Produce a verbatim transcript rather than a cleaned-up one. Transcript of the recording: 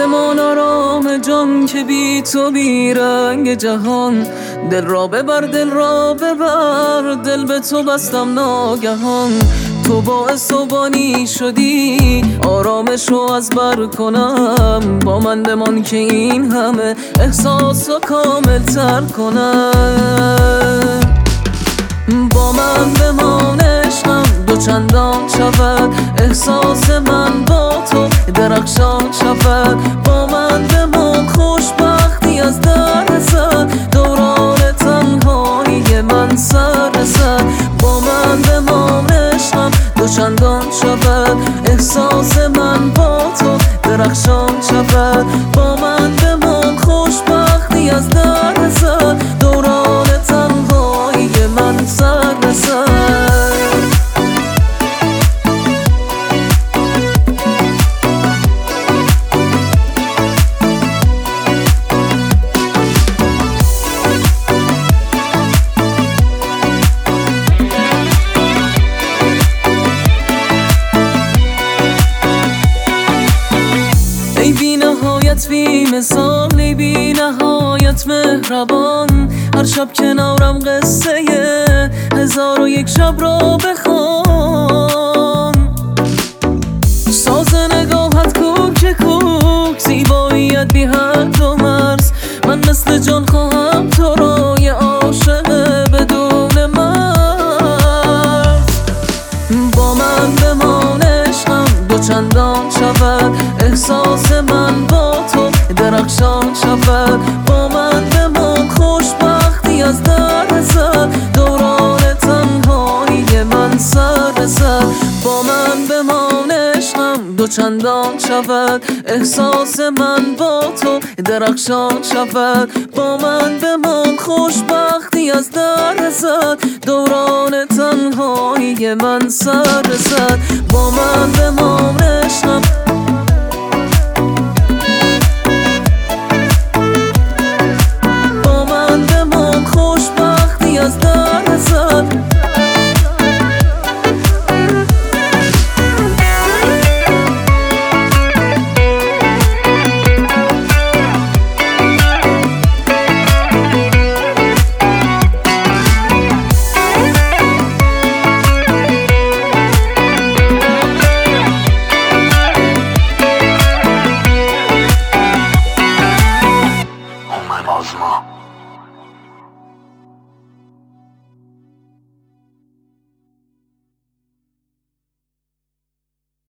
بمان آرام جان که بی تو بی رنگ جهان. دل را ببر دل را ببر، دل به تو بستم ناگهان. تو باعث و بانی شدی آرامش رو از بر کنم. با من بمان که این همه احساس رو کامل تر کنم. با من بمان عشقم دو چندان شود، احساس من با تو درخشان شود. با من بمان خوشبختی از در رسد، دوران تنهایی من سر رسد. با من بمان عشقم دو چندان شود، احساس من با تو درخشان شود. با من بمان خوشبختی از در رسد، دوران تنهایی من سر رسد. ای بی نهایت بی مثال، ای بی نهایت مهربان. هر شب کنارم قصه هزار و یک شب را بخوان. ساز نگاهت کوک کوک، زیباییت بی حد و مرز. من مثل جان خواهم تو را، یه عاشق بدون مرز. با من بمان عشقم دو چندان شود، احساس من با تو درخشان شود. با من بمان خوشبختی از در رسد، دوران تنهایی من سر رسد. با من بمان عشقم دو چندان شود، احساس من با تو درخشان شود. با من بمان خوشبختی از در رسد، دوران تنهایی من سر رسد. با من بمان عشقم از در رسد. Osmo.